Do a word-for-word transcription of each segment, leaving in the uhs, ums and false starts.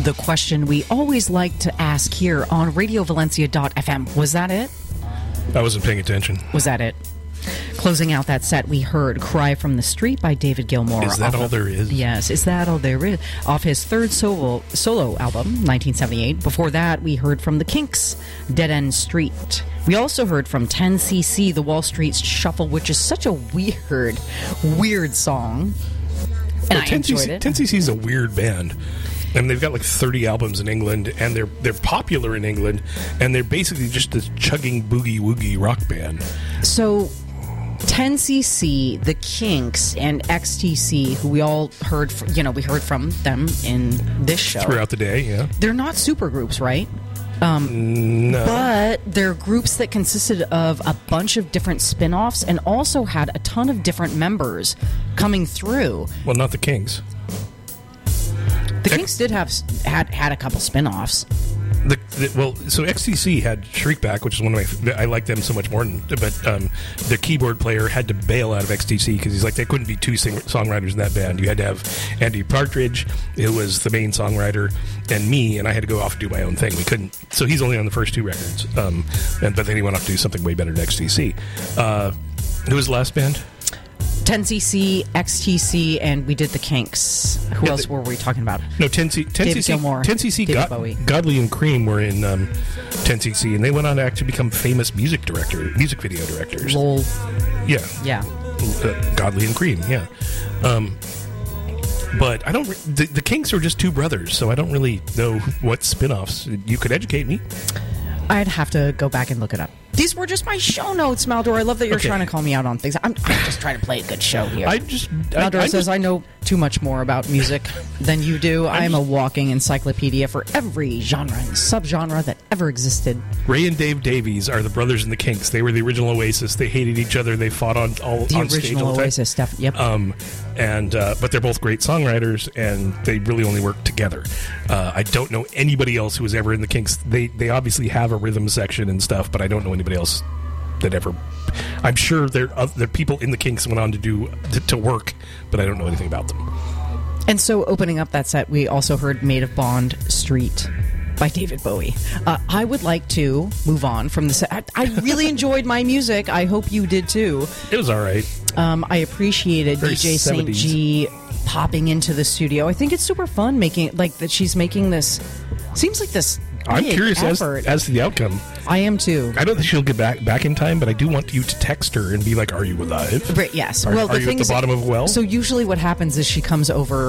the question we always like to ask here on radio valencia dot f m. Was that it? I wasn't paying attention. Was that it? Closing out that set, we heard Cry from the Street by David Gilmour. Is that all of, there is? Yes, Is That All There Is? Off his third solo, solo album, nineteen seventy-eight. Before that, we heard from The Kinks, Dead End Street. We also heard from ten C C, The Wall Street Shuffle, which is such a weird, weird song. And well, I enjoyed it. ten C C is a weird band. And they've got like thirty albums in England, and they're they're popular in England, and they're basically just this chugging boogie-woogie rock band. So, ten C C, The Kinks, and X T C, who we all heard, from, you know, we heard from them in this show. Throughout the day, yeah. They're not supergroups, right? Um, no. But they're groups that consisted of a bunch of different spin-offs and also had a ton of different members coming through. Well, not the Kinks. The Kinks did have had had a couple spin-offs. The, the, well, so X T C had Shriekback, which is one of my. I like them so much more. Than, but um, the keyboard player had to bail out of X T C because he's like, there couldn't be two sing- songwriters in that band. You had to have Andy Partridge, who was the main songwriter, and me, and I had to go off and do my own thing. We couldn't. So he's only on the first two records. Um, and but then he went off to do something way better than X T C. Uh, who was the last band? ten C C, X T C, and we did the Kinks. Who Yeah, else the, were we talking about? No, ten C C. David Gilmour, ten C C, David God, Bowie. Godley and Cream were in um, ten C C, and they went on to actually become famous music director, music video directors. Lol. Yeah. Yeah. Uh, Godley and Cream, yeah. Um, but I don't. Re- the, the Kinks are just two brothers, so I don't really know what spin-offs. You could educate me. I'd have to go back and look it up. These were just my show notes, Maldor. I love that you're Okay. trying to call me out on things. I'm, I'm just trying to play a good show here. I just. Maldor I, I says just, I know too much more about music than you do. I am a walking encyclopedia for every genre and subgenre that ever existed. Ray and Dave Davies are the brothers in the Kinks. They were the original Oasis. They hated each other. They fought on all The on stage original all the time. Oasis stuff. Yep. Um, and uh, but they're both great songwriters, and they really only work together. Uh, I don't know anybody else who was ever in the Kinks. They they obviously have a rhythm section and stuff, but I don't know anybody else that ever. I'm sure there are there are people in the Kinks went on to do to, to work, but I don't know anything about them. And so, opening up that set, we also heard Maid of Bond Street by David Bowie. Uh, I would like to move on from the set. I, I really enjoyed my music. I hope you did too. It was all right. Um, I appreciated Very D J Saint seventies. G popping into the studio. I think it's super fun making like that. She's making this. Seems like this. I'm big curious as, effort. as to the outcome. I am too. I don't think she'll get back back in time, but I do want you to text her and be like, "Are you alive?" Right, yes. Are, well, are the you thing at the is, bottom of a well? So usually, what happens is she comes over.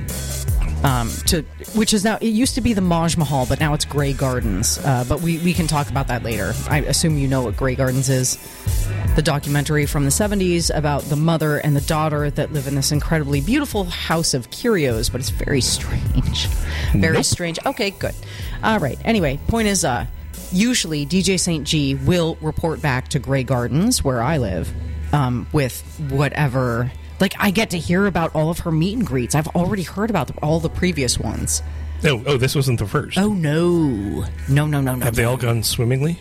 Um, to which is now it used to be the Maj Mahal, but now it's Grey Gardens. Uh, but we, we can talk about that later. I assume you know what Grey Gardens is. The documentary from the seventies about the mother and the daughter that live in this incredibly beautiful house of curios, but it's very strange. Very Nope. strange. Okay, good. All right. Anyway, point is, uh, usually D J Saint G will report back to Grey Gardens, where I live, um, with whatever. Like, I get to hear about all of her meet and greets. I've already heard about the, all the previous ones. no, oh, this wasn't the first. Oh, no. No, no, no, no. Have they no. all gone swimmingly?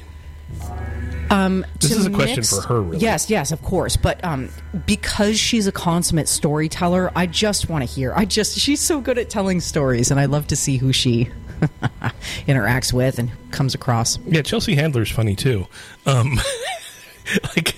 Um, This to is a question mix- for her, really. Yes, yes, of course. But um, because she's a consummate storyteller, I just want to hear. I just she's so good at telling stories, and I love to see who she interacts with and comes across. Yeah, Chelsea Handler's funny too. Um, like,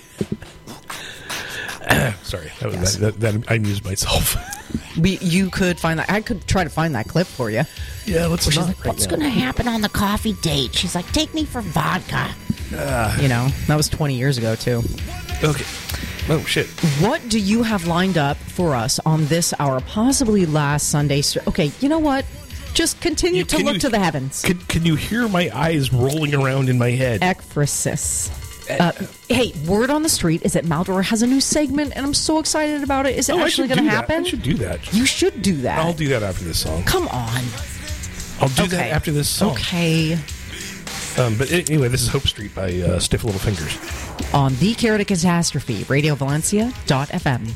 sorry, that was Yes. that, that, that I amused myself. We, you could find that. I could try to find that clip for you. Yeah, let's She's not like, right "What's now. going to happen on the coffee date?" She's like, "Take me for vodka." You know, that was twenty years ago too. Okay. Oh shit. What do you have lined up for us on this hour, possibly last Sunday? st- Okay, you know what? Just continue You- to can look you- to the heavens. Can Can you hear my eyes rolling around in my head? Ekphrasis. Uh, hey, word on the street is that Maldor has a new segment, and I'm so excited about it. Is it Oh, I actually should going to do happen? That. I should do that. You should do that. I'll do that after this song. Come on. I'll do Okay. that after this song. Okay. Um, but anyway, this is Hope Street by uh, Stiff Little Fingers. On The Carrot Catastrophe, radio valencia dot f m.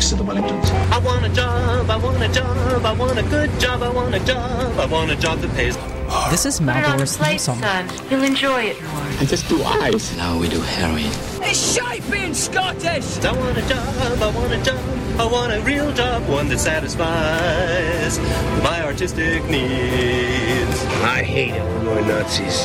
talks to the Wellingtons. I want a job, I want a job, I want a good job, I want a job, I want a job that pays. This is Maldor's theme song. Son. You'll enjoy it more. I just do eyes. Now we do heroin. It's shite being Scottish! I want a job, I want a job, I want a real job, one that satisfies my artistic needs. I hate it when we're Nazis.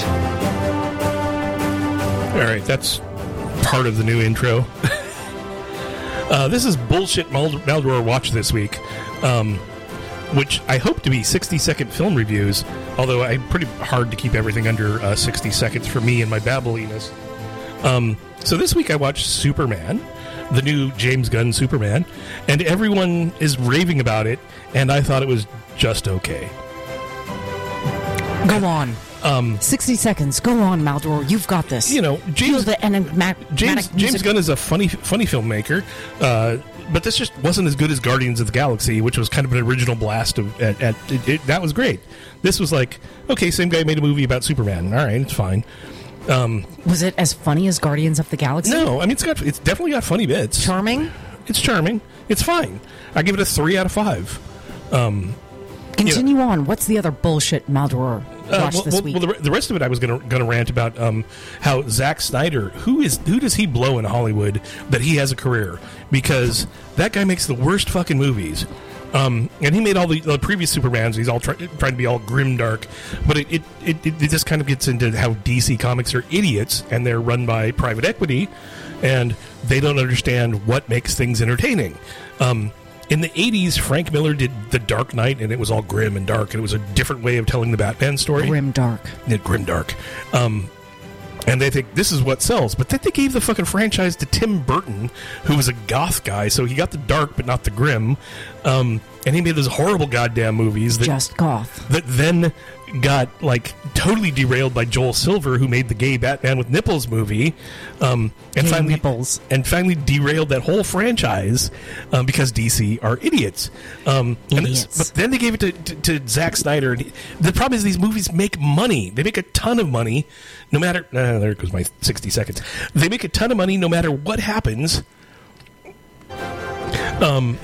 All right, that's part of the new intro. uh, this is Bullshit Mald- Maldor Watch this week, um, which I hope to be sixty-second film reviews, although I'm pretty hard to keep everything under uh, sixty seconds for me and my babbliness. Um, so this week I watched Superman, the new James Gunn Superman, and everyone is raving about it, and I thought it was just okay. Go on. Um, sixty seconds. Go on, Maldor. You've got this. You know, James, the enigmatic James, James Gunn is a funny funny filmmaker, uh, but this just wasn't as good as Guardians of the Galaxy, which was kind of an original blast of at, at it, it, that was great. This was like, okay, same guy made a movie about Superman. All right, it's fine. Um, was it as funny as Guardians of the Galaxy? No, I mean it's got it's definitely got funny bits. Charming. It's charming. It's fine. I give it a three out of five. Um, Continue you know, on. What's the other bullshit Maldor watched uh, well, this well, week? Well, the, the rest of it, I was going to going to rant about um, how Zack Snyder, who is who does he blow in Hollywood that he has a career, because that guy makes the worst fucking movies. Um, and he made all the, the previous Supermans. He's all try, trying to be all grim dark, but it it, it it just kind of gets into how D C Comics are idiots, and they're run by private equity, and they don't understand what makes things entertaining. Um, In the eighties, Frank Miller did The Dark Knight, and it was all grim and dark, and it was a different way of telling the Batman story. Grim dark. Yeah, grim dark. Um, and they think this is what sells. But then they gave the fucking franchise to Tim Burton, who was a goth guy, so he got the dark but not the grim. Um, and he made those horrible goddamn movies that Just goth. that then got like totally derailed by Joel Silver, who made the gay Batman with nipples movie, um, and Gay finally nipples. and finally derailed that whole franchise um, because D C are idiots. Um, and Idiots. it's- but then they gave it to, to, to Zack Snyder. And he, the problem is these movies make money. They make a ton of money, no matter. Uh, there goes my sixty seconds. They make a ton of money no matter what happens. Um.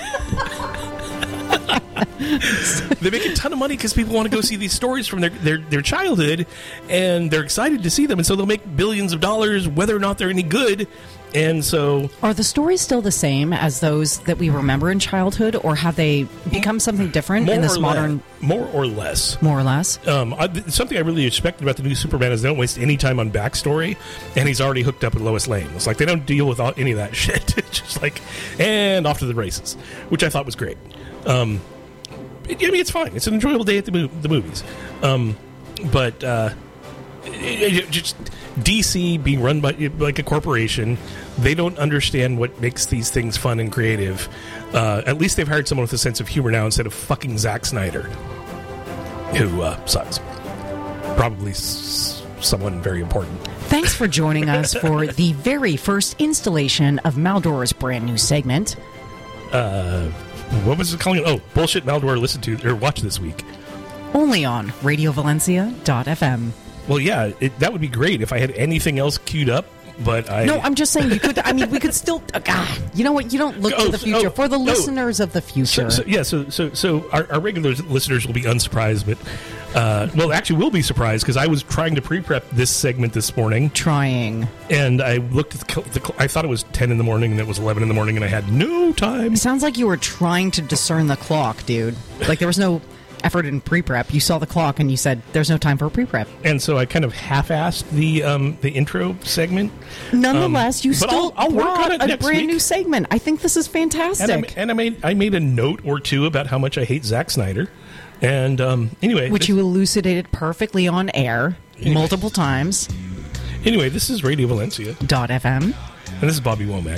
They make a ton of money because people want to go see these stories from their, their, their childhood, and they're excited to see them, and so they'll make billions of dollars whether or not they're any good. And so, Are the stories still the same as those that we remember in childhood, or have they become something different more in this or modern... less, more or less, More or less? um, I, th- something I really expected about the new Superman is they don't waste any time on backstory, and he's already hooked up with Lois Lane. It's like they don't deal with all, any of that shit. It's just like, and off to the races, which I thought was great. Um, I mean, it's fine. It's an enjoyable day at the, mov- the movies. Um, but uh, it, it just D C being run by like a corporation, they don't understand what makes these things fun and creative. Uh, at least they've hired someone with a sense of humor now instead of fucking Zack Snyder, who uh, sucks. Probably s- someone very important. Thanks for joining us for the very first installation of Maldor's brand new segment. Uh, what was it calling? Oh, bullshit Maldor listen to or watch this week. Only on radio valencia dot f m. Well, yeah, it, that would be great if I had anything else queued up, but I... No, I'm just saying you could. I mean, we could still. Uh, God, you know what? You don't look Oh, to the future. oh, For the no. listeners of the future, So, so, yeah, so so so our, our regular listeners will be unsurprised, but uh, well, actually, will be surprised because I was trying to pre-prep this segment this morning, trying. and I looked at the, cl- the cl- I thought it was ten in the morning, and it was eleven in the morning, and I had no time. It sounds like you were trying to discern the clock, dude. Like there was no effort in pre-prep. You saw the clock and you said, "There's no time for pre-prep." And so I kind of half-assed the um, the intro segment. Nonetheless, Um, you but still I'll- I'll work brought on it a next brand week. new segment. I think this is fantastic. And, I, and I made I made a note or two about how much I hate Zack Snyder, and um, anyway, Which this, you elucidated perfectly on air multiple times. anyway, this is Radio Valencia, Dot F M. and this is Bobby Womack.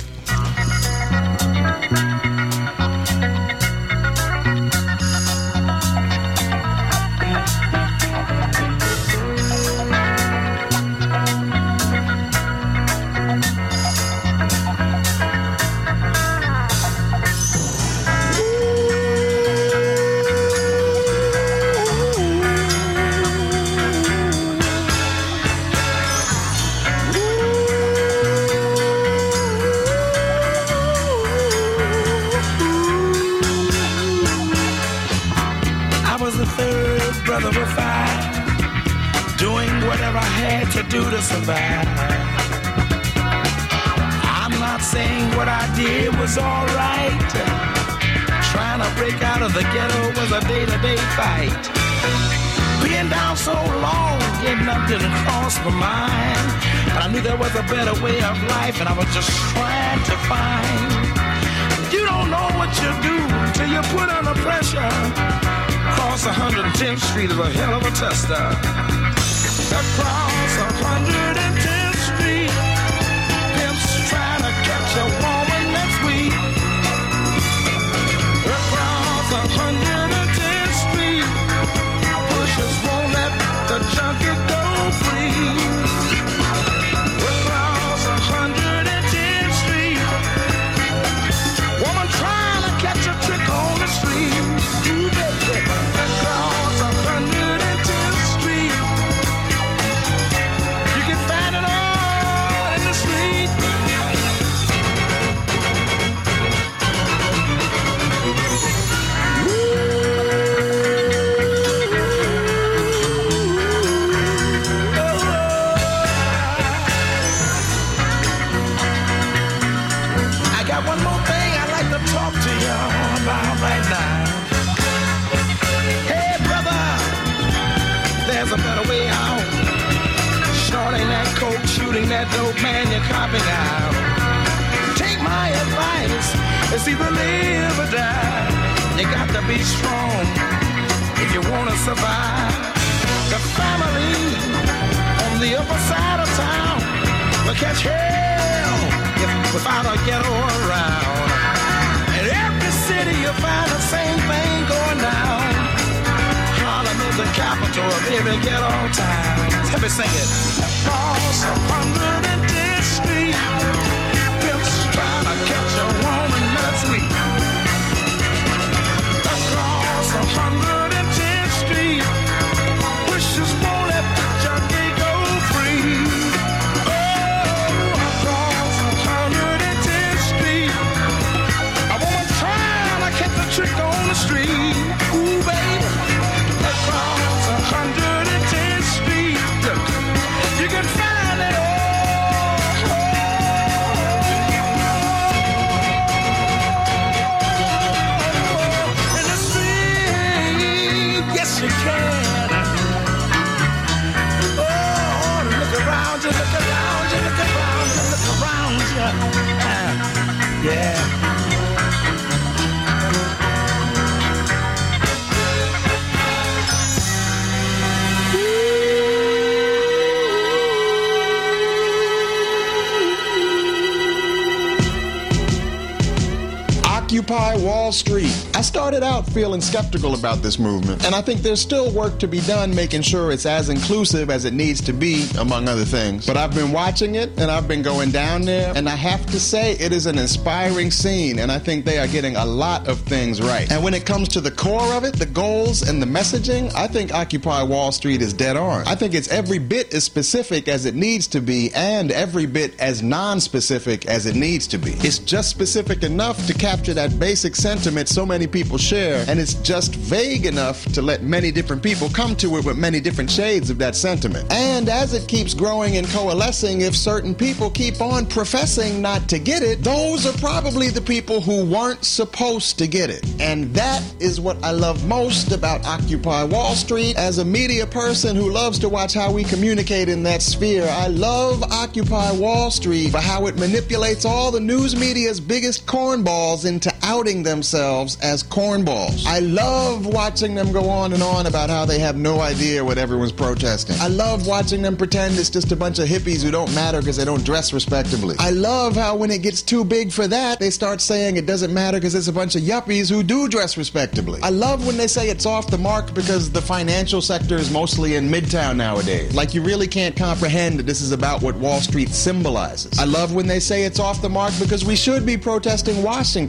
whatever I had to do to survive. I'm not saying what I did was alright. Trying to break out of the ghetto was a day-to-day fight. Being down so long, getting up didn't cross my mind. But I knew there was a better way of life, and I was just trying to find. You don't know what you do till you put under pressure. Across one hundred tenth Street is a hell of a tester. Across one hundred tenth Street, pimps trying to catch a woman that's weak. Across one hundred tenth Street, pushers won't let the junkie go free. Across one hundred tenth Street, woman trying to catch a trick on the street. Ooh, baby. Across one hundred tenth Street, you can find it all in the street. I got one more thing I'd like to talk to y'all about right now. Hey, brother, there's a better way out. Shorting that coke, shooting that dope, man, you're copping out. Take my advice, it's either live or die. You got to be strong if you want to survive. The family on the upper side of town will catch hell if, without a ghetto around. In every city you'll find the same thing going down. Harlem is the capital of every ghetto town. Let me sing it. Across one hundred tenth Street, pimps trying to catch a woman that's weak. Across one hundred tenth Street, wishes won't let the junkie go free. Oh, across one hundred tenth Street, a woman trying to catch a trick on the street. Ooh, baby. Across one hundred tenth Street, you can find it all. In the street, yes you can. Oh, look around you, look around you, look around you, look around you. Uh, yeah. Occupy Wall Street. I started out feeling skeptical about this movement, and I think there's still work to be done making sure it's as inclusive as it needs to be, among other things. But I've been watching it, and I've been going down there, and I have to say it is an inspiring scene, and I think they are getting a lot of things right. And when it comes to the core of it, the goals and the messaging, I think Occupy Wall Street is dead on. I think it's every bit as specific as it needs to be, and every bit as non-specific as it needs to be. It's just specific enough to capture that basic sentiment so many people share, and it's just vague enough to let many different people come to it with many different shades of that sentiment. And as it keeps growing and coalescing, if certain people keep on professing not to get it, those are probably the people who weren't supposed to get it. And that is what I love most about Occupy Wall Street. As a media person who loves to watch how we communicate in that sphere, I love Occupy Wall Street for how it manipulates all the news media's biggest cornballs into outing themselves as cornballs. I love watching them go on and on about how they have no idea what everyone's protesting. I love watching them pretend it's just a bunch of hippies who don't matter because they don't dress respectably. I love how when it gets too big for that, they start saying it doesn't matter because it's a bunch of yuppies who do dress respectably. I love when they say it's off the mark because the financial sector is mostly in Midtown nowadays. Like you really can't comprehend that this is about what Wall Street symbolizes. I love when they say it's off the mark because we should be protesting Washington, as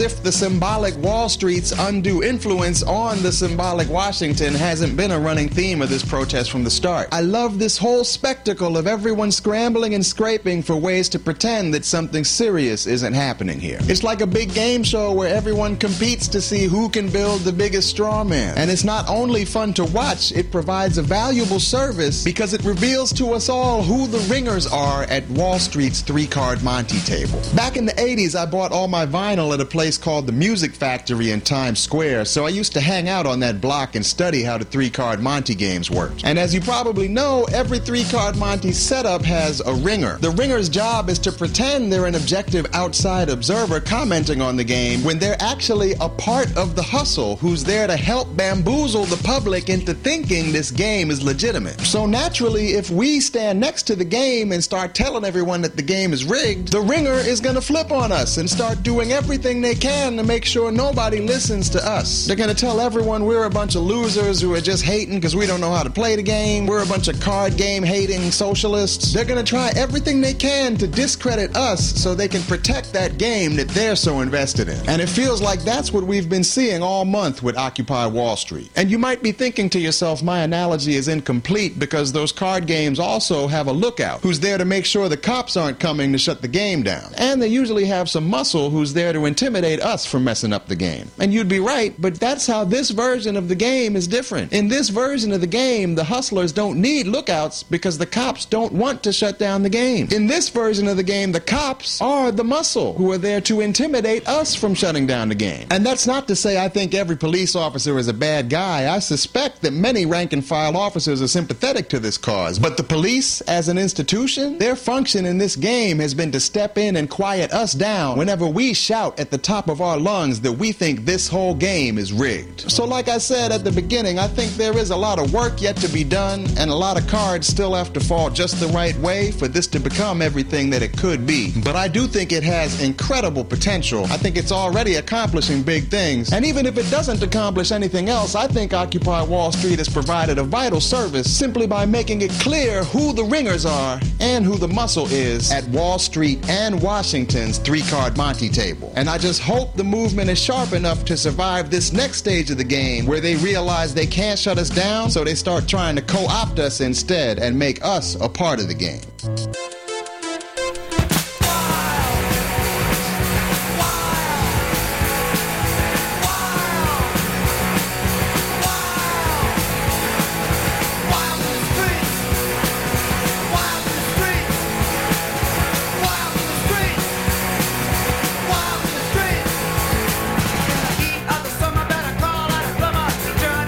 if the symbolic Wall Street's undue influence on the symbolic Washington hasn't been a running theme of this protest from the start. I love this whole spectacle of everyone scrambling and scraping for ways to pretend that something serious isn't happening here. It's like a big game show where everyone competes to see who can build the biggest straw man. And it's not only fun to watch, it provides a valuable service because it reveals to us all who the ringers are at Wall Street's three-card Monte table. Back in the eighties, I bought all my vinyl at a place called the Music Factory in Times Square, so I used to hang out on that block and study how the three-card Monte games worked. And as you probably know, every three-card Monte setup has a ringer. The ringer's job is to pretend they're an objective outside observer commenting on the game when they're actually a part of the hustle who's there to help bamboozle the public into thinking this game is legitimate. So naturally, if we stand next to the game and start telling everyone that the game is rigged, the ringer is going to flip on us and start doing everything they can to make sure nobody listens to us. They're going to tell everyone we're a bunch of losers who are just hating because we don't know how to play the game. We're a bunch of card game hating socialists. They're going to try everything they can to discredit us so they can protect that game that they're so invested in. And it feels like that's what we've been seeing all month with Occupy Wall Street. And you might be thinking to yourself, my analogy is incomplete because those card games also have a lookout who's there to make sure the cops aren't coming to shut the game down. And they usually have some muscle who's there to intimidate us from messing up the game. And you'd be right, but that's how this version of the game is different. In this version of the game, the hustlers don't need lookouts because the cops don't want to shut down the game. In this version of the game, the cops are the muscle who are there to intimidate us from shutting down the game. And that's not to say I think every police officer is a bad guy. I suspect that many rank-and-file officers are sympathetic to this cause. But the police, as an institution, their function in this game has been to step in and quiet us down whenever we shout at the top of our lungs that we think this whole game is rigged. So like I said at the beginning, I think there is a lot of work yet to be done and a lot of cards still have to fall just the right way for this to become everything that it could be. But I do think it has incredible potential. I think it's already accomplishing big things. And even if it doesn't accomplish anything else, I think Occupy Wall Street has provided a vital service simply by making it clear who the ringers are and who the muscle is at Wall Street and Washington's three-card Monte table. And I just hope the movement is sharp enough to survive this next stage of the game where they realize they can't shut us down, so they start trying to co-opt us instead and make us a part of the game.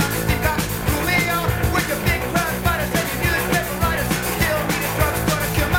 With your big crowd fighters and your newspaper writers, still reading drugs, gonna kill my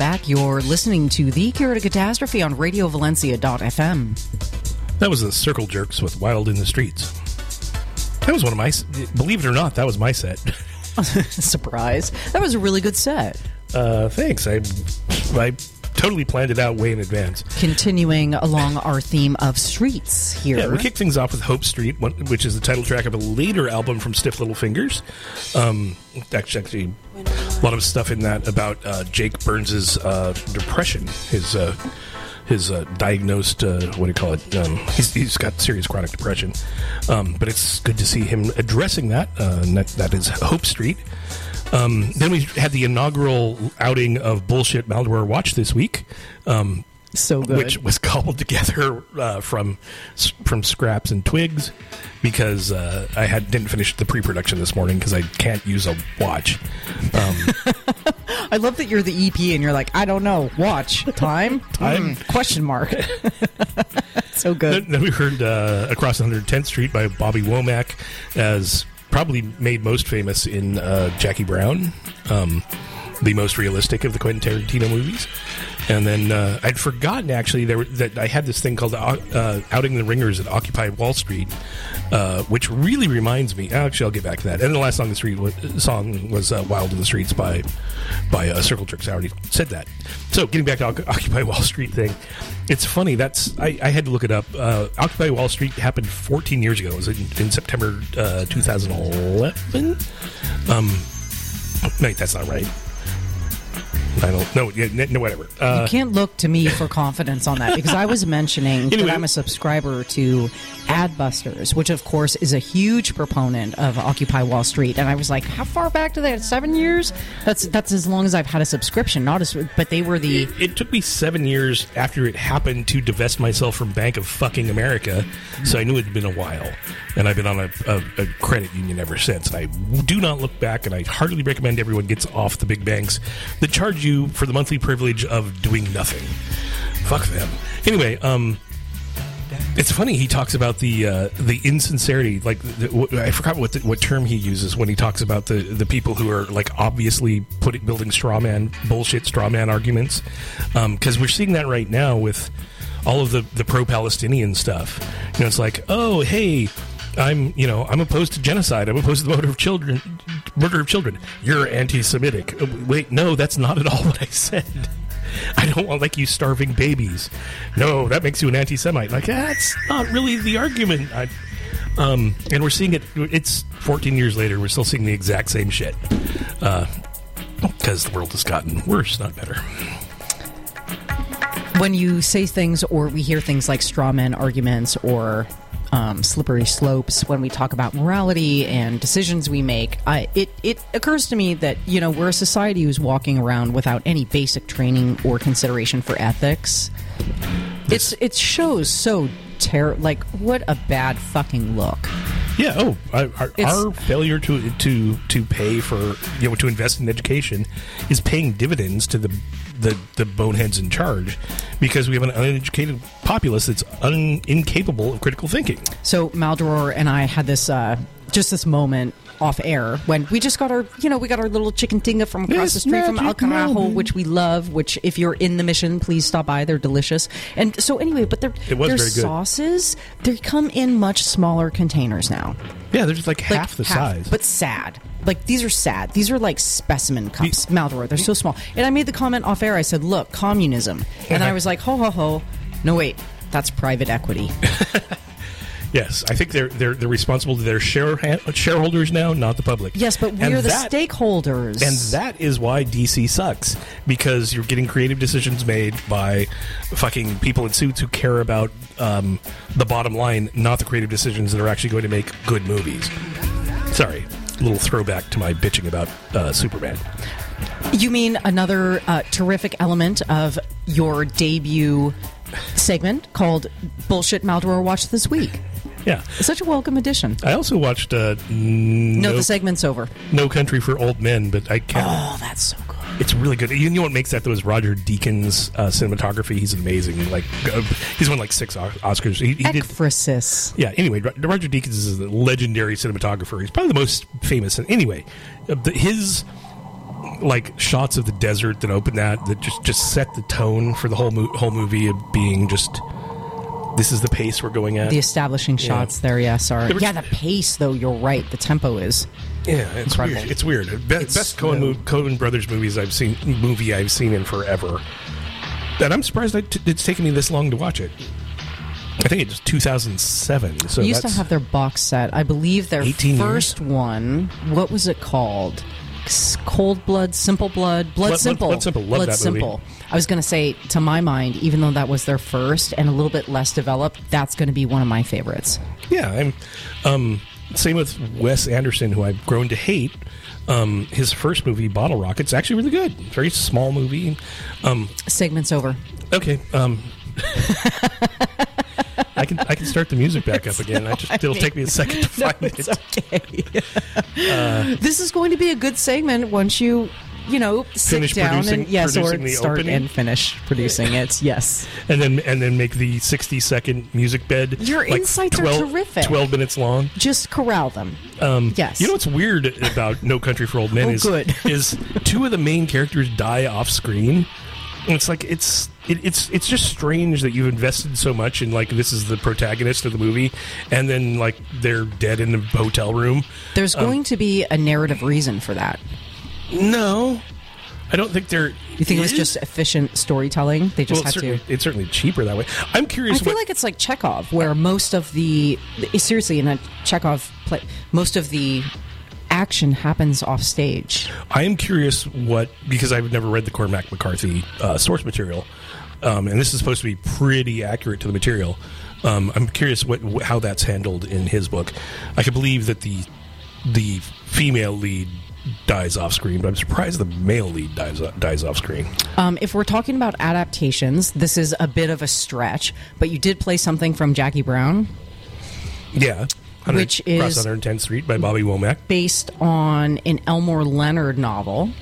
back. You're listening to The Cure to Catastrophe on radio valencia dot f m. That was the Circle Jerks with Wild in the Streets. That was one of my... Believe it or not, that was my set. Surprise. That was a really good set. Uh, thanks. I, I totally planned it out way in advance. Continuing along our theme of streets here. Yeah, we kick things off with Hope Street, which is the title track of a later album from Stiff Little Fingers. Um, actually, actually, a lot of stuff in that about uh, Jake Burns' uh, depression, his... Uh, his uh, diagnosed, uh, what do you call it? Um, he's, he's got serious chronic depression. Um, but it's good to see him addressing that. Uh, and that, that is Hope Street. Um, then we had the inaugural outing of Bullshit Maldoror Watch this week. Um, so good. Which was cobbled together uh, from from scraps and twigs because uh, I had didn't finish the pre-production this morning because I can't use a watch. Um, I love that you're the E P and you're like, I don't know, watch time time mm, question mark. So good. Then, then we heard uh, Across one hundred tenth Street by Bobby Womack, as probably made most famous in uh, Jackie Brown, um, the most realistic of the Quentin Tarantino movies. And then uh, I'd forgotten, actually, there, that I had this thing called uh, Outing the Ringers at Occupy Wall Street, uh, which really reminds me... Actually, I'll get back to that. And the last song, the street was, song was uh, Wild in the Streets by by uh, Circle Jerks. I already said that. So, getting back to Occupy Wall Street thing, it's funny. That's I, I had to look it up. Uh, Occupy Wall Street happened fourteen years ago. It was in, in September uh, two thousand eleven? Um, wait, that's not right. I don't know. Yeah, no, whatever. Uh, you can't look to me for confidence on that because I was mentioning anyway. that I'm a subscriber to Adbusters, which of course is a huge proponent of Occupy Wall Street. And I was like, how far back do they? Seven years? That's that's as long as I've had a subscription. Not as, but they were the. It, it took me seven years after it happened to divest myself from Bank of fucking America, so I knew it had been a while. And I've been on a, a, a credit union ever since. I do not look back, and I heartily recommend everyone gets off the big banks that charge you for the monthly privilege of doing nothing. Fuck them. Anyway, um, it's funny he talks about the uh, the insincerity. Like the, the, I forgot what the, what term he uses when he talks about the, the people who are like obviously putting building straw man bullshit straw man arguments. Because um, we're seeing that right now with all of the, the pro-Palestinian stuff. You know, it's like, oh hey. I'm, you know, I'm opposed to genocide. I'm opposed to the murder of children. Murder of children. You're anti-Semitic. Oh, wait, no, that's not at all what I said. I don't want like you starving babies. No, that makes you an anti-Semite. Like that's not really the argument. I, um, and we're seeing it. It's fourteen years later. We're still seeing the exact same shit because uh, the world has gotten worse, not better. When you say things, or we hear things like straw man arguments, or Um, slippery slopes when we talk about morality and decisions we make, I, it, it occurs to me that, you know, we're a society who's walking around without any basic training or consideration for ethics. It's It shows so ter- like, what a bad fucking look. Yeah, oh, our, our failure to to to pay for, you know, to invest in education is paying dividends to the the, the boneheads in charge because we have an uneducated populace that's un, incapable of critical thinking. So Maldoror and I had this uh, just this moment off air when we just got our, you know, we got our little chicken tinga from across Yes, the street from Al Carajo, moment. which we love, which if you're in the Mission, please stop by. They're delicious. And so anyway, but their, It was their very good. sauces, they come in much smaller containers now. Yeah, they're just like, Like half the size. But sad. Like, these are sad. These are like specimen cups, Maldoror. They're so small. And I made the comment off air. I said, look, communism. And I was like, ho, ho, ho. No, wait. That's private equity. Yes, I think they're they're they're responsible to their share, shareholders now, not the public. Yes, but we're And the that- stakeholders. And that is why D C sucks, because you're getting creative decisions made by fucking people in suits who care about um, the bottom line, not the creative decisions that are actually going to make good movies. Sorry, a little throwback to my bitching about uh, Superman. You mean another uh, terrific element of your debut segment called Bullshit Maldoror Watch This Week? Yeah. Such a welcome addition. I also watched uh, no, No, the segment's over. No Country for Old Men, but I can't. Oh, that's so good. It's really good. You know what makes that, though, is Roger Deakins' uh, cinematography. He's amazing. Like uh, he's won like six Oscars. He, he did. Ekphrasis. Yeah. Anyway, Roger Deakins is a legendary cinematographer. He's probably the most famous. And anyway, uh, the, his like shots of the desert that open that that just, just set the tone for the whole mo- whole movie of being just. This is the pace we're going at. The establishing shots yeah. there, yes, are yeah. The pace, though, you're right. The tempo is yeah, it's incredible. weird. It's weird. Be- it's best Coen, mo- Coen Brothers movies I've seen movie I've seen in forever. And I'm surprised I t- it's taken me this long to watch it. I think it was two thousand seven. So they used that's to have their box set. I believe their first years? one. What was it called? Cold Blood, Simple Blood, Blood, Blood Simple, Blood Simple. Love Blood that movie. Simple. I was going to say, to my mind, even though that was their first and a little bit less developed, that's going to be one of my favorites. Yeah, I'm. Um, same with Wes Anderson, who I've grown to hate. Um, his first movie, Bottle Rocket's actually really good. Very small movie. Um, Segment's over. Okay. Um, I can I can start the music back up again. I just, it'll take me a second to find no, it. It's okay. uh, this is going to be a good segment once you, you know, sit down and yes, or start opening. and finish producing it. Yes, and then and then make the sixty second music bed. Your like insights twelve, are terrific. Twelve minutes long. Just corral them. Um, yes. You know what's weird about No Country for Old Men oh, is good. is two of the main characters die off screen. And it's like it's it, it's it's just strange that you've invested so much in like this is the protagonist of the movie, and then like they're dead in the hotel room. There's um, going to be a narrative reason for that. No, I don't think there. You think it was just efficient storytelling? They just well, had it's to. It's certainly cheaper that way. I'm curious. I feel what, like it's like Chekhov, where most of the seriously in a Chekhov play, most of the action happens off stage. I am curious what, because I've never read the Cormac McCarthy uh, source material, um, and this is supposed to be pretty accurate to the material. Um, I'm curious what how that's handled in his book. I can believe that the the female lead dies off screen, but I'm surprised the male lead dies dies off screen. Um, if we're talking about adaptations, this is a bit of a stretch, but you did play something from Jackie Brown. Yeah. Which is Across one hundred tenth Street by Bobby Womack, based on an Elmore Leonard novel.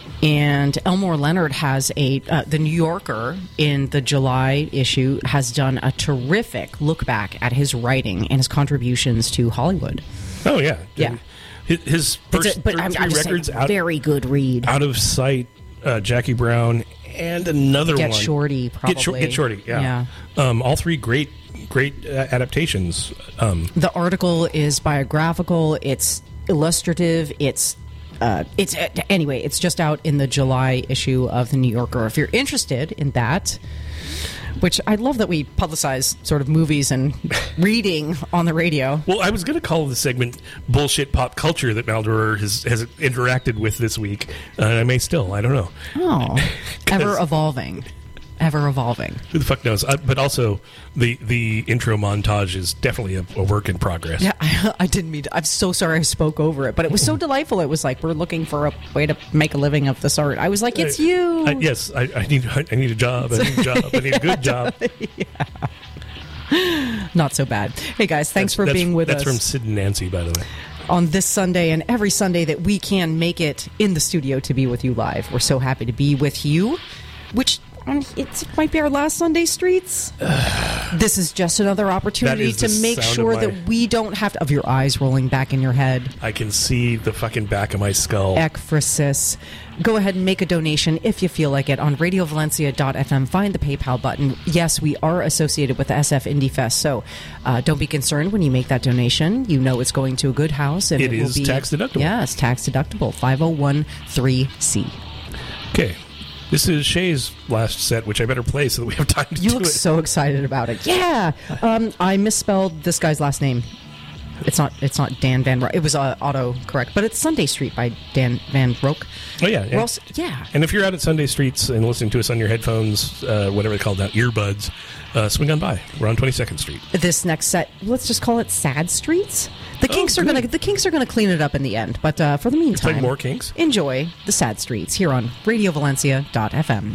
And Elmore Leonard has a uh, the New Yorker in the July issue has done a terrific look back at his writing and his contributions to Hollywood. Oh yeah, yeah. His, his first a, but I'm, three I'm records saying, out, very good read. Out of Sight, uh, Jackie Brown, and another Get one. Shorty, probably. Get, Shor- Get Shorty, yeah. yeah. Um, all three great. Great uh, adaptations. Um, the article is biographical. It's illustrative. It's uh, it's uh, anyway. It's just out in the July issue of the New Yorker. If you're interested in that, which I love that we publicize sort of movies and reading on the radio. Well, I was going to call the segment "Bullshit Pop Culture" that Maldoror has has interacted with this week. Uh, I may still. I don't know. Oh, ever evolving. Ever evolving. Who the fuck knows? Uh, but also, the the intro montage is definitely a, a work in progress. Yeah, I, I didn't mean to. I'm so sorry I spoke over it, but it was so delightful. It was like, we're looking for a way to make a living of this art. I was like, it's you. I, yes, I, I need I need a job. I need a job. I need a good job. Yeah. Not so bad. Hey, guys, thanks that's, for that's, being with that's us. That's from Sid and Nancy, by the way. On this Sunday and every Sunday that we can make it in the studio to be with you live. We're so happy to be with you, which... it might be our last Sunday Streets. This is just another opportunity to make sure my... that we don't have to... Of your eyes rolling back in your head. I can see the fucking back of my skull. Ekphrasis. Go ahead and make a donation if you feel like it on radio valencia dot f m. Find the PayPal button. Yes, we are associated with the S F Indie Fest, so uh, don't be concerned when you make that donation. You know it's going to a good house. And it, it is will be, tax deductible. Yeah, it's tax deductible. five oh one three C. Okay. This is Shay's last set, which I better play so that we have time to you do look it. so excited about it. Yeah, um, I misspelled this guy's last name. It's not. It's not Dan Van. Ro- it was uh, auto correct, but it's Sunday Street by Dan Van Roke. Oh yeah, and, also, yeah. And if you're out at Sunday Streets and listening to us on your headphones, uh, whatever they call that, earbuds, uh, swing on by. We're on twenty-second Street. This next set, let's just call it Sad Streets. The Kinks oh, are gonna. The Kinks are gonna clean it up in the end. But uh, for the meantime, like more Kinks. Enjoy the Sad Streets here on radio valencia dot f m.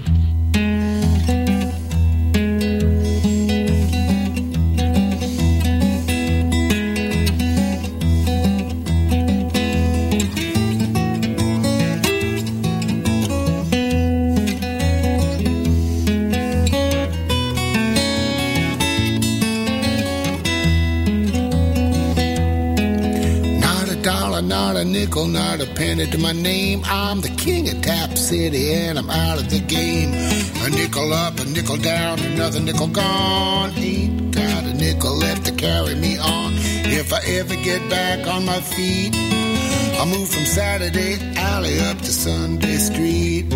dollar, not a nickel, not a penny to my name. I'm the king of Tap City and I'm out of the game. A nickel up, a nickel down, another nickel gone. Ain't got a nickel left to carry me on. If I ever get back on my feet, I'll move from Saturday Alley up to Sunday Street.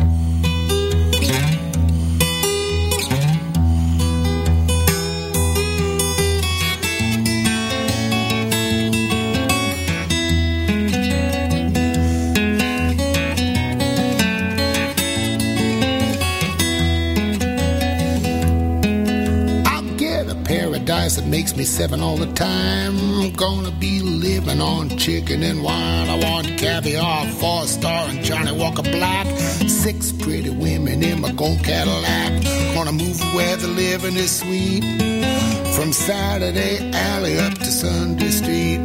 That makes me seven all the time. I'm gonna be living on chicken and wine. I want caviar, four star, and Johnny Walker Black. Six pretty women in my gold Cadillac. Gonna move where the living is sweet. From Saturday Alley up to Sunday Street.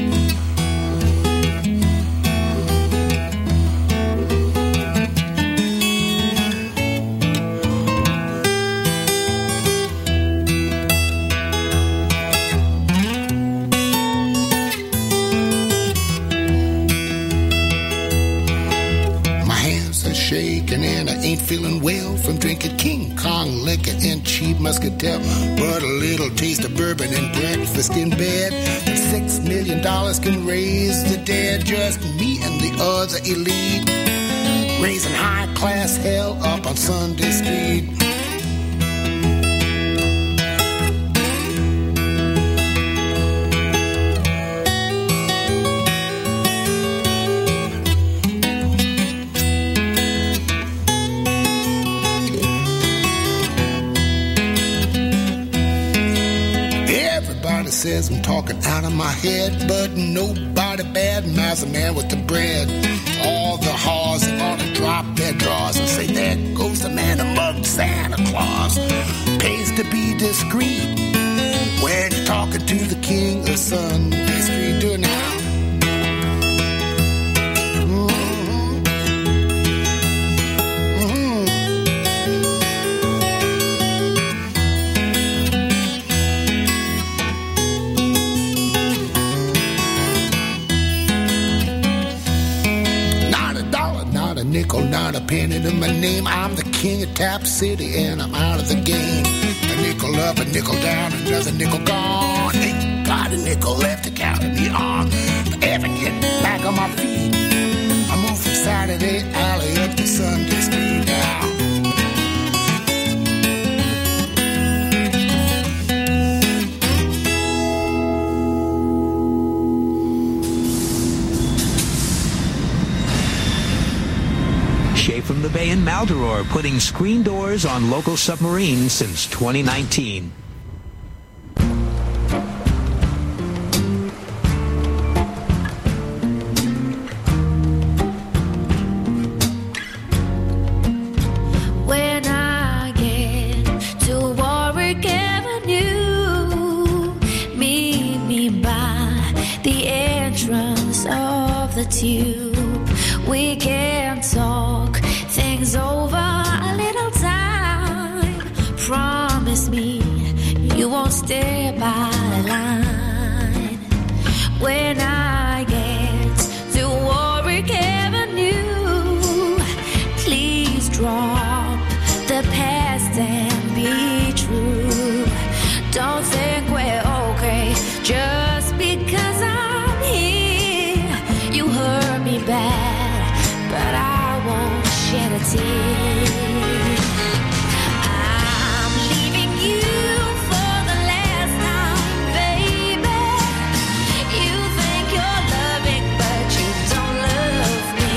And I ain't feeling well from drinking King Kong liquor and cheap muscatel. But a little taste of bourbon and breakfast in bed. Six million dollars can raise the dead. Just me and the other elite, raising high class hell up on Sunday Street. Says I'm talking out of my head, but nobody bad mouths a man with the bread. All the haws are gonna drop their drawers and say, there goes the man who mugged Santa Claus. Pays to be discreet when you're talking to the king of Sunday Street. Do it now. Nickel, not a penny to my name. I'm the king of Tap City and I'm out of the game. A nickel up, a nickel down, another nickel gone. Ain't got a nickel left to carry me on. If I ever get back on my feet, I move from Saturday Alley up to Sunday Street now. From the Bay in Maldoror, putting screen doors on local submarines since twenty nineteen. When I get to Warwick Avenue, meet me by the entrance of the tube. We can talk things over a little time. Promise me you won't stay by the line. When I get to Warwick Avenue, please drop the past and be true. Don't think we're okay just because I'm here. You hurt me bad, but I won't shed a tear. I'm leaving you for the last time, baby. You think you're loving, but you don't love me.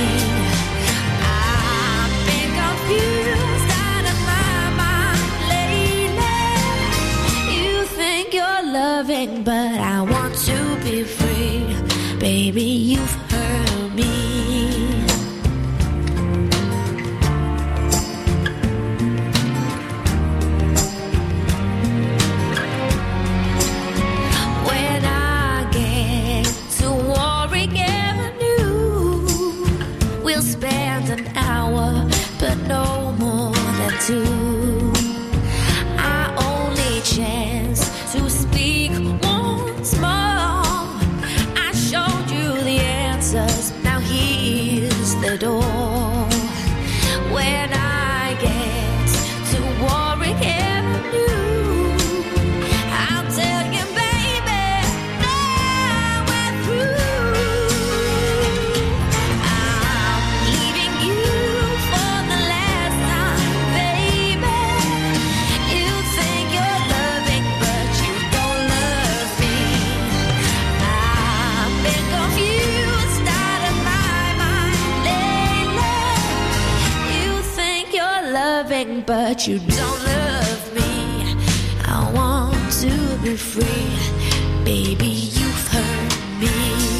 I've been confused out of my mind lately. You think you're loving, but I want to be free. Baby, you've hurt me. No more than two. Our only chance to speak once more. but you don't love me. I want to be free, baby, you've hurt me.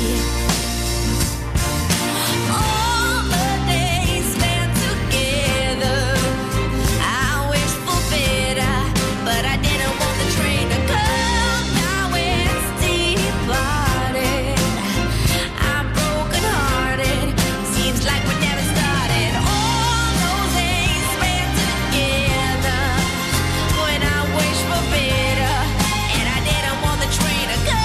All the days spent together, I wish for better, but I didn't want the train to come. Now it's departed, I'm broken hearted, seems like we never started. All those days spent together, when I wish for better, and I didn't want the train to go.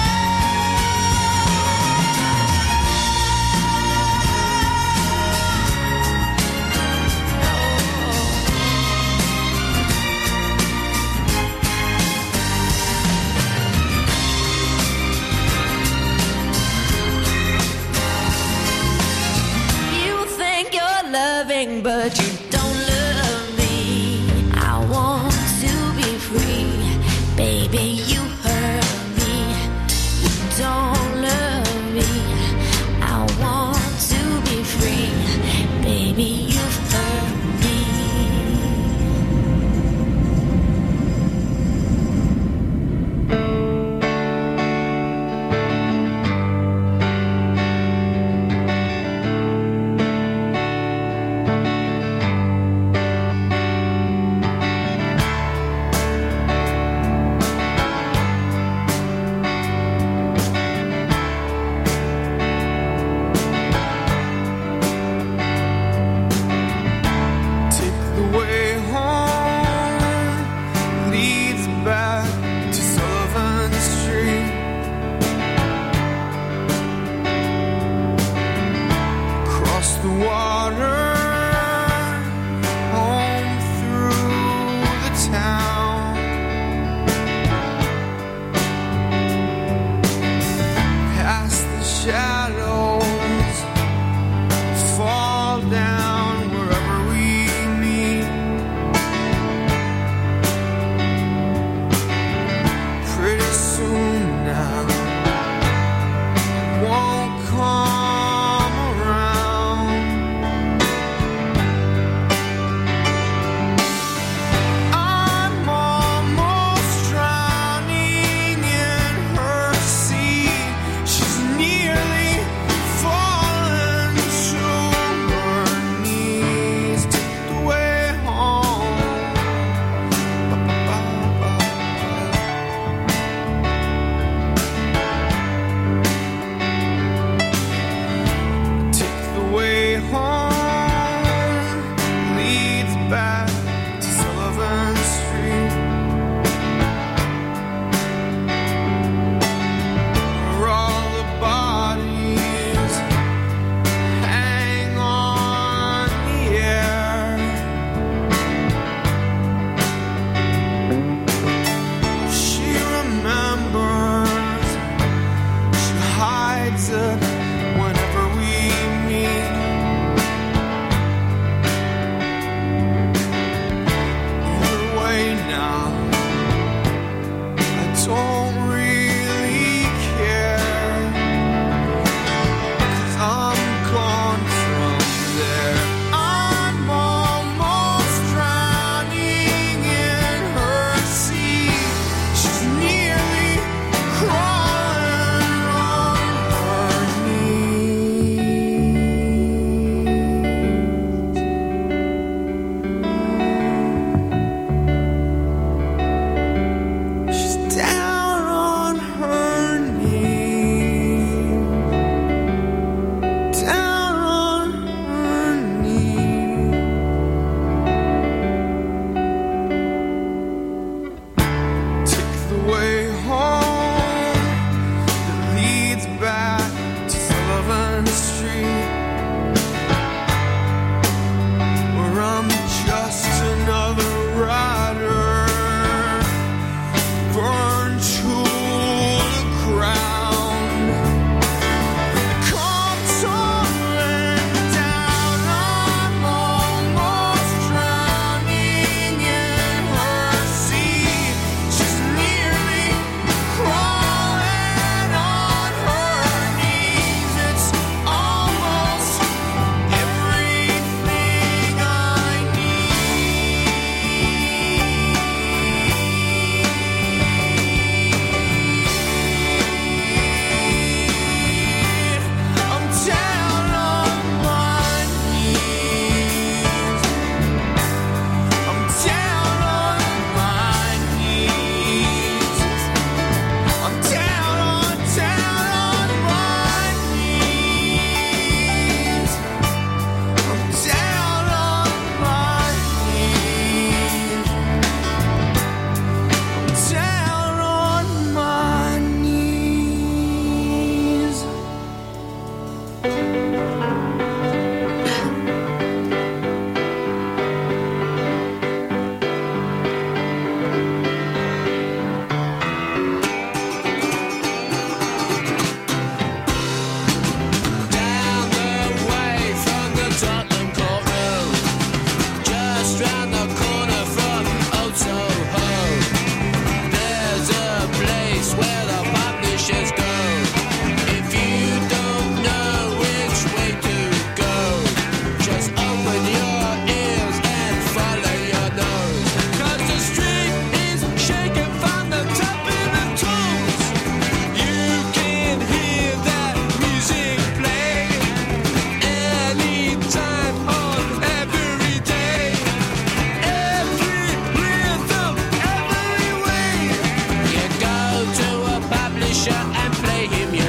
You think you're loving, but you don't love me. I want to be free, baby, you hurt me. You don't love me. I want to be free, baby, you've hurt me.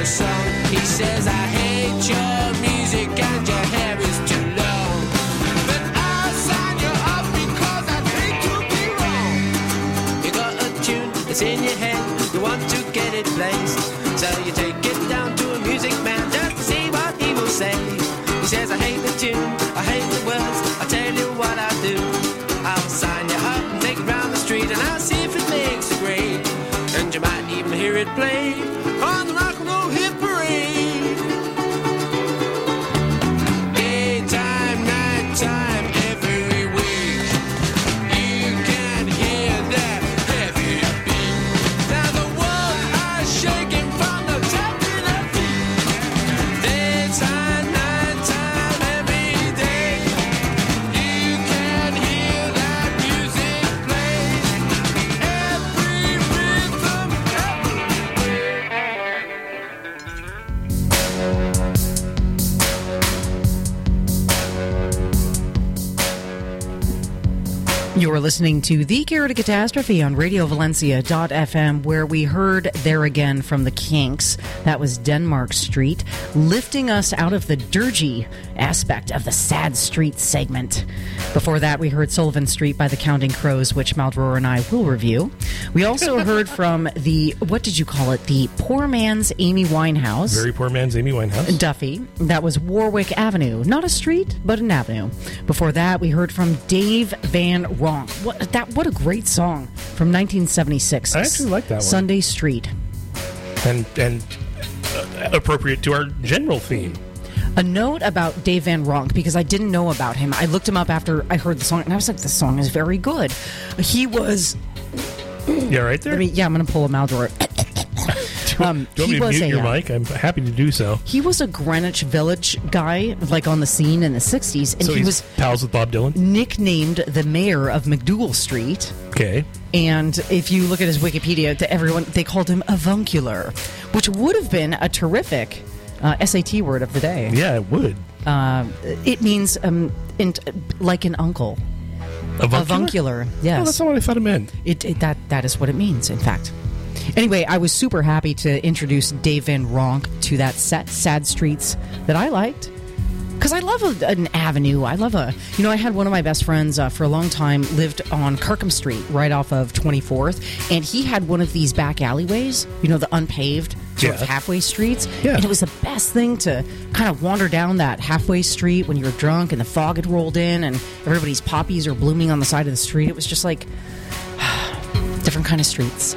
song. He says, I hate your music and your hair is too long. But I'll sign you up because I hate to be wrong. You got a tune that's in your head, you want to get it placed. So you take it down to a music man just to see what he will say. He says, I hate the tune, I hate the words, I'll tell you what I'll do. I'll sign you up and take it round the street and I'll see if it makes a grade. And you might even hear it play on the rock and roll hit parade. Daytime, nighttime, every week. You can hear that heavy beat. Now the walls are shaking from the top to the feet. Daytime, nighttime, every day. You can hear that music play. Every rhythm, You are listening to The Cure to Catastrophe on Radio Valencia dot f m, where we heard There Again from the Kinks. That was Denmark Street, lifting us out of the dirgy aspect of the Sad Street segment. Before that, we heard Sullivan Street by the Counting Crows, which Maldoror and I will review. We also heard from the, what did you call it? The Poor Man's Amy Winehouse. Very poor man's Amy Winehouse. Duffy. That was Warwick Avenue. Not a street, but an avenue. Before that, we heard from Dave Van Ronk. What that? What a great song from nineteen seventy-six. I actually like that one. Sunday Street. And, and uh, appropriate to our general theme. A note about Dave Van Ronk, because I didn't know about him. I looked him up after I heard the song, and I was like, this song is very good. He was... Yeah, right there? I mean, yeah, I'm going to pull a Maldoror. Um, Do you want me to mute a, your uh, mic? I'm happy to do so. He was a Greenwich Village guy, like on the scene in the sixties, and so he he's was pals with Bob Dylan? nicknamed the mayor of McDougal Street. Okay. And if you look at his Wikipedia, to everyone, they called him avuncular, which would have been a terrific uh, S A T word of the day. Yeah, it would. Uh, it means um, in, like an uncle. Avuncular? Avuncular, yes. Oh, that's not what I thought it meant. It, it, that, that is what it means, in fact. Anyway, I was super happy to introduce Dave Van Ronk to that set, Sad Streets that I liked. Because I love a, an avenue. I love a... You know, I had one of my best friends uh, for a long time lived on Kirkham Street, right off of twenty-fourth. And he had one of these back alleyways, you know, the unpaved sort Yeah. of halfway streets. Yeah. And it was the best thing to kind of wander down that halfway street when you were drunk and the fog had rolled in and everybody's poppies are blooming on the side of the street. It was just like different kind of streets.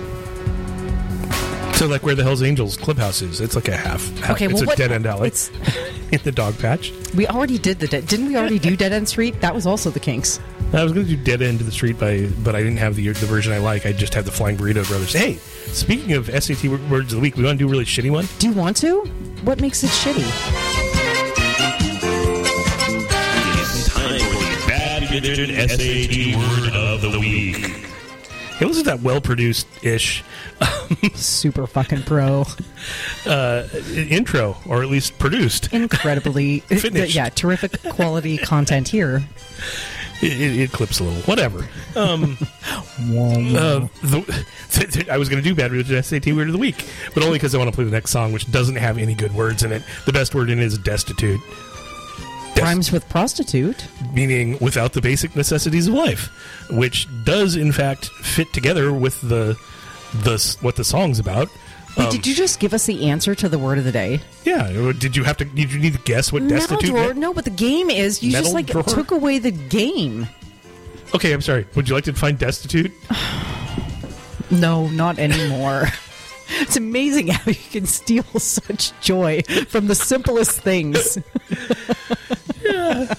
So, like where the Hells Angels clubhouse is, it's like a half. half Okay, it's well, a what- dead end alley. it's- in the dog patch. We already did the... De- didn't we already do Dead End Street? That was also the Kinks. I was going to do Dead End to the Street, by, but I didn't have the the version I like. I just had the Flying Burrito Brothers. Hey, speaking of S A T words of the week, we want to do a really shitty one? Do you want to? What makes it shitty? It's time for the Bad Religion S A T Word of the Week. It was that well-produced-ish super fucking pro uh, intro, or at least produced. Incredibly, Finished. yeah, terrific quality content here. It, it, it clips a little. Whatever. Um, uh, the, th- th- I was going to do Bad Religion S A T Word of the Week, but only because I want to play the next song, which doesn't have any good words in it. The best word in it is destitute. Des- Rhymes with prostitute. Meaning without the basic necessities of life, which does, in fact, fit together with the the what the song's about. Wait, Um, did you just give us the answer to the word of the day? Yeah. Did you have to? Did you need to guess what destitute No, meant? no, but the game is you Metal just like drawer? took away the game. Okay, I'm sorry. Would you like to define destitute? No, not anymore. It's amazing how you can steal such joy from the simplest things. Yeah.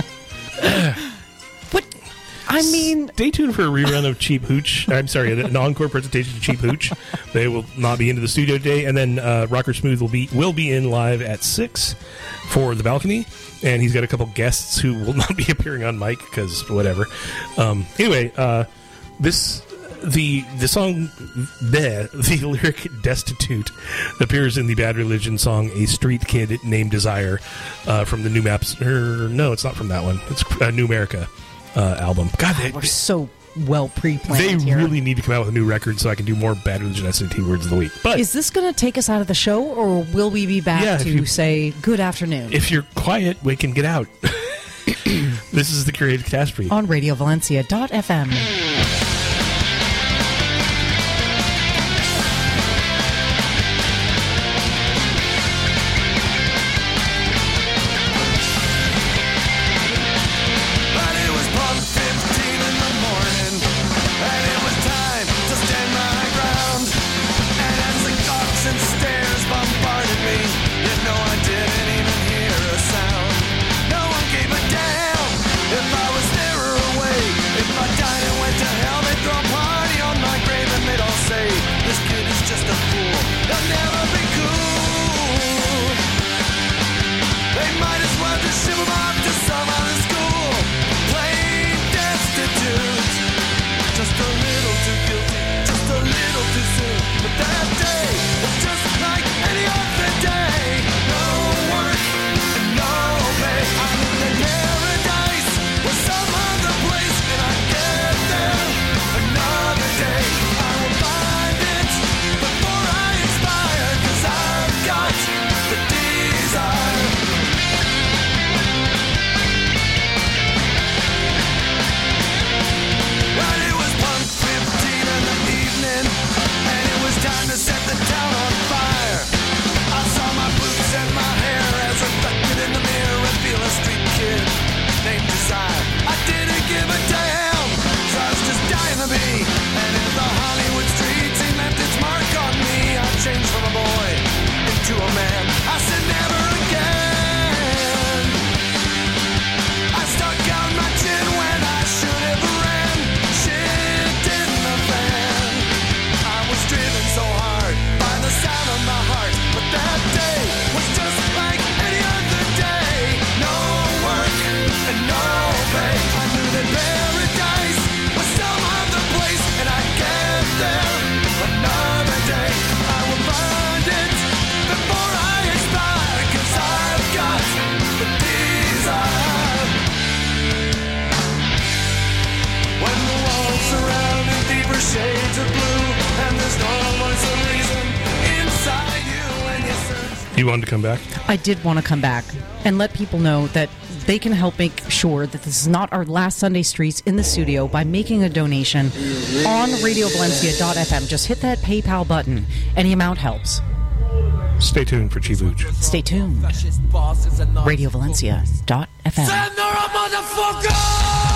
What? I mean... Stay tuned for a rerun of Cheap Hooch. I'm sorry, an encore presentation of Cheap Hooch. They will not be into the studio today. And then uh, Rocker Smooth will be will be in live at six for The Balcony. And he's got a couple guests who will not be appearing on mic because whatever. Um, anyway, uh, this... The the song, the, the lyric Destitute appears in the Bad Religion song A Street Kid Named Desire uh, from the New Maps. Er, no, it's not from that one. It's a New America uh, album. God, they, We're so well pre-planned They here. really need to come out with a new record so I can do more Bad Religion S A T words of the week. But Is this going to take us out of the show, or will we be back Yeah, if to you- say good afternoon if you're quiet, we can get out. This is the Creative Catastrophe. on radio valencia dot f m? But it was pump fifteen in the morning, and it was time to stand my ground. And as the clocks and stairs bombarded me, you know I didn't even hear a sound. No one gave a damn if I was there or away. If I died and went to hell, they'd throw a party on my grave, and they'd all say, this kid is just a fool, he'll never be cool. They might as well just ship him off to some other school. Plain destitute. Just a little too guilty, just a little too soon. But that day was just like any other day. No work and no pay. I knew that paradise was some other place, and I'd get there another day. I will find it before I expire, 'cause I've got the desire. Well, it was punk fifteen in the evening, and it was time to set the town on fire. I saw my boots and my hair as reflected in the mirror and feel a street kid named Desire. I didn't give a damn, so I was just dying to be. And if the Hollywood streets ain't left its mark on me, I changed from a boy into a man. I said never again. I stuck out my chin when I should have ran. Shit in the fan. I was driven so hard by the sound of my heart, but that day was just like any other day. No work and no pay. I knew that paradise was some other place, and I'd get there another day. I will find it before I expire, 'cause I've got the desire. When the walls surround in deeper shades of blue, and there's no voice of reason inside you, and you search. You wanted to come back? I did want to come back and let people know that they can help make sure that this is not our last Sunday Streets in the studio by making a donation on radio valencia dot f m. Just hit that PayPal button. Any amount helps. Stay tuned for Chief Ooch. Stay tuned. radio valencia dot f m. Send her a motherfucker!